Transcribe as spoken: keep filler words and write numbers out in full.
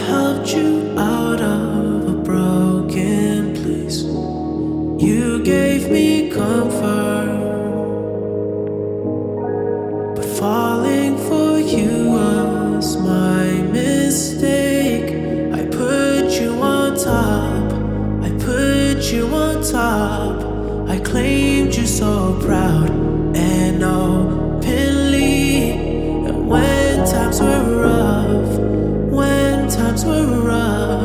helped you out of a broken place. You gave me comfort, but falling for you was my mistake. I put you on top, I put you on top. I claimed you so proud and openly. And when times were rough, when times were rough,